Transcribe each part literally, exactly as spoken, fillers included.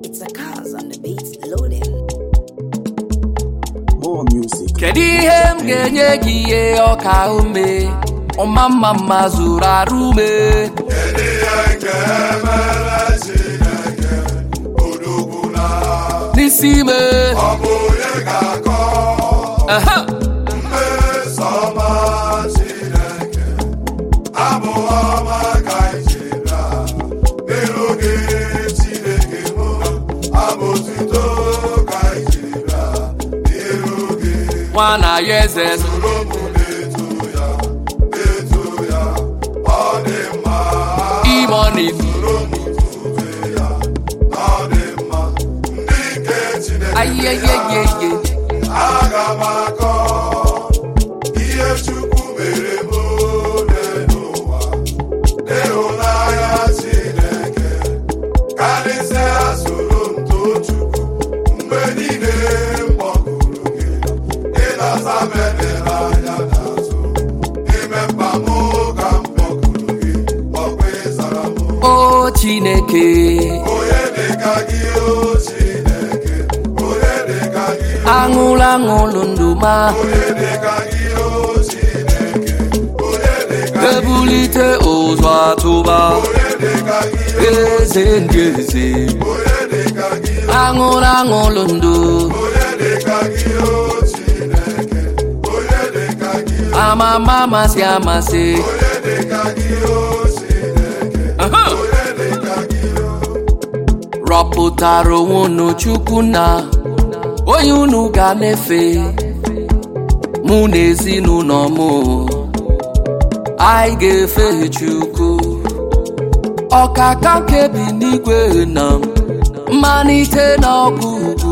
It's a cause on the beats loading. More music. Kedu ihe m ga-enye gị ihe ọka ume ọma mma mma zuru arụ ume. Kedu ihe ga-emere Chineke odogwu na n'isi ime ọ bụ onye ga-akọ mmeso ọma Chineke abụ ọma ka ije bịa n'iru gị Chineke mụ abụ otuto ka ije bịa n'iru gị nwa na ya eze soro m na-eto ya na-eto ya ọ dị mma imoni soro m tube ya ọ dị mma ndị nke Chineke ayeyeyeye aga m akọ ihe Chukwu mere m n'ụwa n'ịhụnanya Chineke karịsịa soro m too Chukwu mgbe niile m kpọkuru gị ịnasa m edere anya n'azụ ime mkpa m ka m kpọkuru gị ọkwa ịzara m o Chineke onye dịka gị o Chineke onye dịka gị aṅụlụ aṅụlụ ndụ ma onye dịka gị o Chineke onye dịka gị ebulite ụzọ atụba onye dịka gị eze ndị eze onye dịka gị aṅụlụ aṅụlụ ndụ onye dịka gị o Chineke onye dịka gị amama amasị amasị onye dịka gị o Chineke Aha. onye dịka gị rọpụtara onwe unu Chukwu na onye unu ga na-efe mụ na ezinụlọ m anyị ga-efe Chukwu ọkaka nke bi n'igwe na mmalite na ọgwụgwụ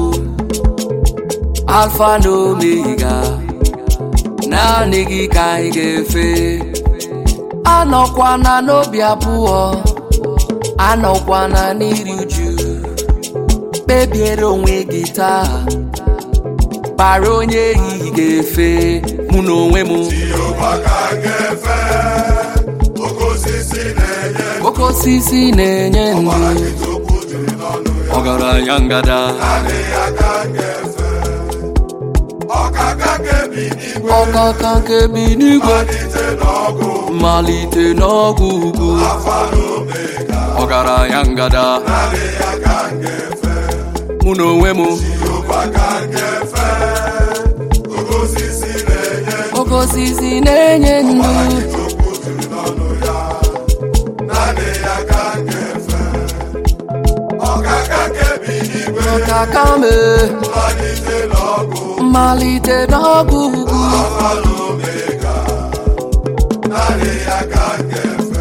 alfa na omega naanị gị ka anyị ga-efe anọkwana n'obi abụọ anọkwana n'iri uju kpebiere onwe gị taa kpara onye ehihie ga-efe mụ na onwe m Jehova ka m ga-efe oke osisi na-enye oke osisi na-enye ndụ ọbara gị tupu jiri n'ọnụ ya ọgaranya ngada adịghị aka m ga-efe ọkaka nke bi n'igwe ọkaka nke bi n'igwe malite n'ọgụ mmalite n'ọgwụ ugwu Alfa na Omega ọgaranya ngada adịghị aka m ga-efe mụ na onwe m Jehova ka m ga-efe oke osisi na-enye oke osisi na-enye ndụ ọbara gị tupu jiri n'ọnụ ya adịghị aka m ga-efe ọkaka nke bi n'igwe ọkaka me malite n'ọgụ mmalite n'ọgwụ ugwu Alfa na Omega adịghị aka m ga-efe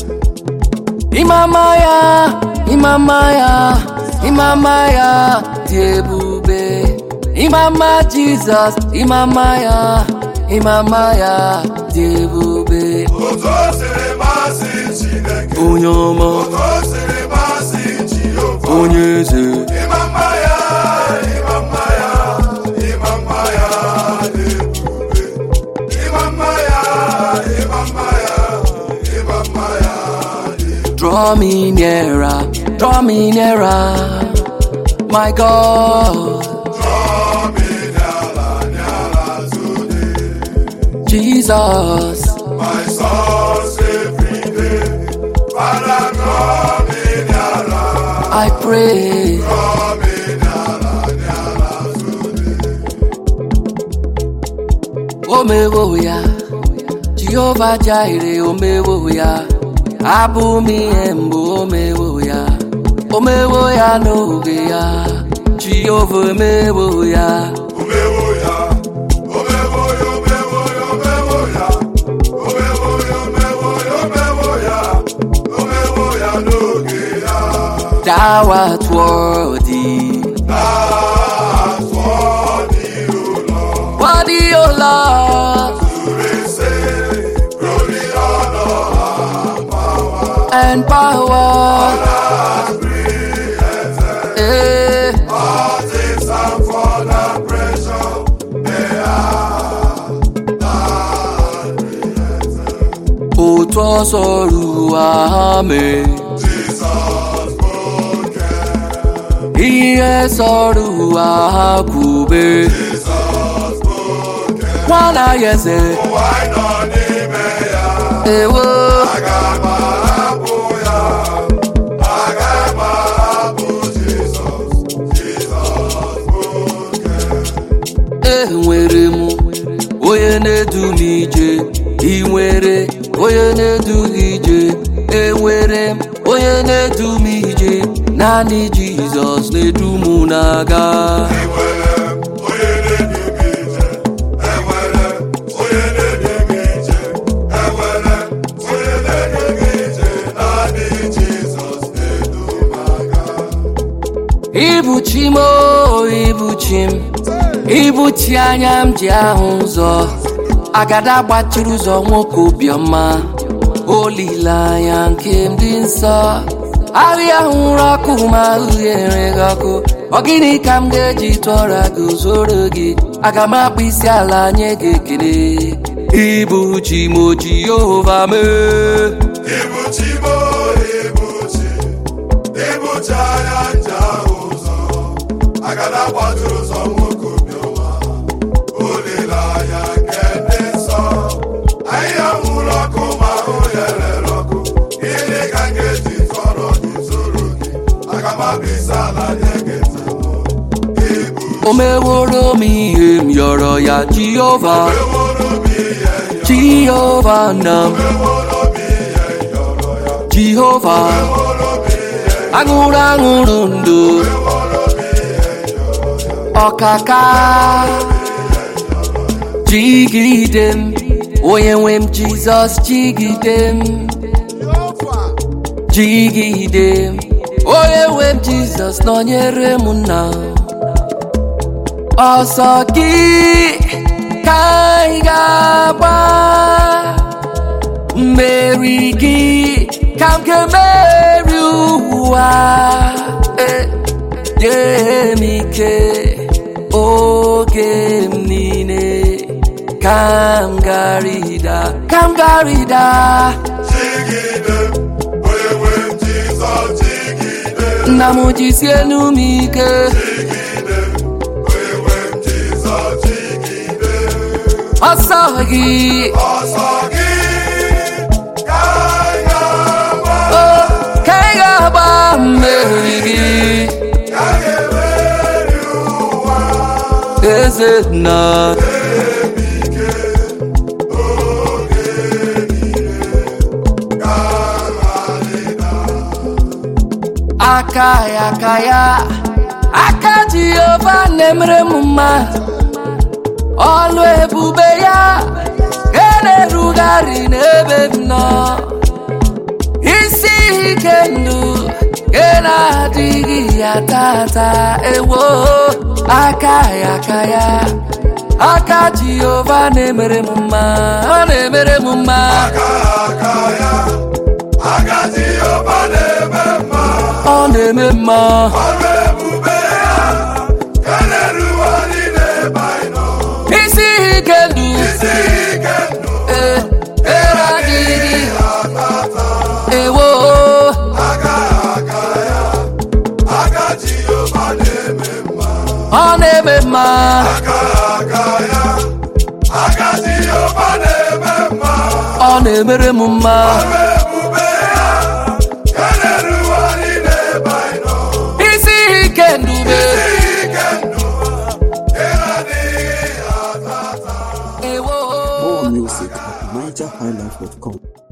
Imama ya, imama ya, imama ya dị ebube. Imama Jizọs, imama ya, imama ya dị ebube. otu o siri masị Chineke Onye ọma, otu o siri masị Jehova onye eze, ịma mma ya ịma mma ya ịma mma ya dị ebube ịma mma ya ịma mma ya ịma mma ya dị draw me nearer, draw me nearer, my God, Draw me n'ala n'ala today Jesus. my source every day Father draw me n'ala I pray, draw me n'ala n'ala today omewo ya, Jehovah Jireh, omewo ya, abụ m ihe mbụ omewo ya, omewo ya n'oge ya, Jehovah omewo ya, omewo ya omewo ya omewo ya omewo ya omewo ya omewo ya omewo ya omewo ya n'oge ya thou art worthy, That's what you Lord worthy, O Lord, to receive glory, honor, and power, and created eh, all things and for the pressure they are not created. otu ọsọ ruo amen. Jesus broken ihe sọrọ ụwa ha kwube Jesus spoke. nwana ya eze Ụwa anyị nọ n'ime ya. ewo Aga m ahapụ ya. Aga m ahapụ Jesus. Jesus spoke. enwere m onye na-edu m ije ị nwere onye na-edu gị ije enwere m onye na-edu m ije naanị Jizọs na-edu m na-aga Enwere m onye na-edu m ije. Enwere m onye na-edu m ije. Enwere m onye na-edu m ije. Naanị Jizọs na-edu m aga. Ibu chi m o, ibu chi m ibu chi anya m ji ahụ ụzọ agada gbachiri ụzọ nwoke obiọma olileanya nke m dị nsọ ahịa hụrụ ọkụ ma ahụ enweghị ọkụ ọ gịnị ka m ga-eji tụọra gị zoro gị aga m akpụ isi ala nye gị ekele ibu chi m o Jehova mee Ibuchi mo, ibuchi, ibuchi anya nje ahụ ụzọ, agada gbajuru ụzọ nwoke obiọma, olileanya nke ndị nsọ, ahịhịa nwụrụ ọkụ ma ahụ ya rere ọkụ, gịnị ka m ga-eji tọrọ gị zoro gị, aga m abịa isi ala nye gị ntị m. Ibuchi o meworo m ihe m yọrọ ya Jehova meworo m ihe nyọ, Jehova na m meworo m ihe nyọrọ ya, Jehova meworo m ihe aṅụrụ aṅụrụ ndụ ọkaka jigide m onye nwe m Jizọs jigide m jigide m onye nwe m Jizọs nọnyere m nna ọsọ gị ka anyị ga-agba mmeri gị ka m ga-emeri ụwa Eh, nye m ike oge m niile ka m garida ka m garida jigide m, onye nwe m Jizọs jigide m, nna m jisie enu m ike jigide m, onye nwe m Jizọs jigide m. ọsọ gị Ọsọ gị ka anyị ga-agba, oh, ka ị ga-agba mmeri gị ka anyị ga-emeri ụwa. eze nna Ike oge niile ka nrarịda. aka ya aka ya aka Jehova na-emere m mma ọlụ ebube ya ga na-erugharị n'ebe m nọ isi ike ndụ ga na-adịghị ya tata ewo aka ya aka ya aka Jehova na-emere m mma ọ na-emere m mma Aka aka ya, aka Jehova na-eme mma. ọ na-eme mma Ọrụ ebube ya ka na-erugharị n'ebe anyị nọ. isi ike ndụ Isi ike ndụ eh, eh, adịghị atata. ewo Aka aka ya, aka Jehova na-eme mma. ọ na-eme mma Aka aka ya, aka Jehova na-eme mma. ọ na-emere m mma Ọrụ ebube ya ka na-erugharị n'ebe anyị nọ. isi ike ndube Isi ike ndụ ka na-adịghị atata. ewo More music at niger high life dot com.